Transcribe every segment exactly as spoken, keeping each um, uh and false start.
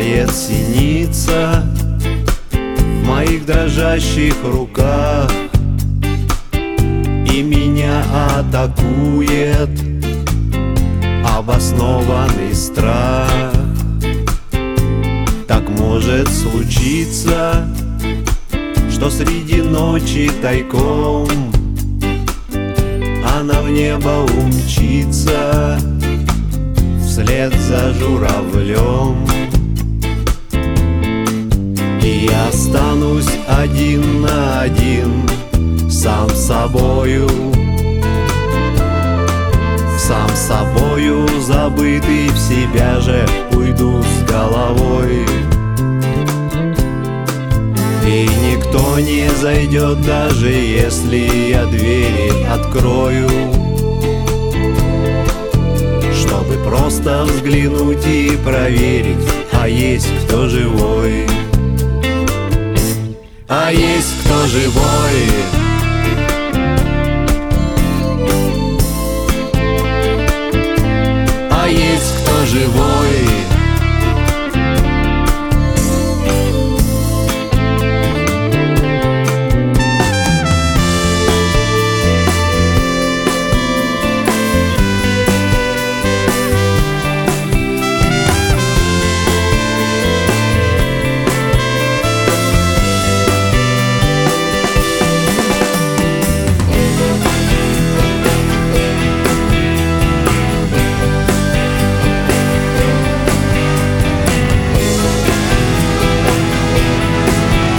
свет синица в моих дрожащих руках, и меня атакует обоснованный страх. Так может случиться, что среди ночи тайком она в небо умчится вслед за журавлем, и я останусь один на один сам с собою, сам собою забытый, в себя же уйду с головой. И никто не зайдет, даже если я двери открою, чтобы просто взглянуть и проверить, а есть кто живой. А есть кто живой. А есть кто живой.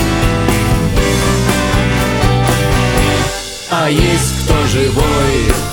А есть кто живой.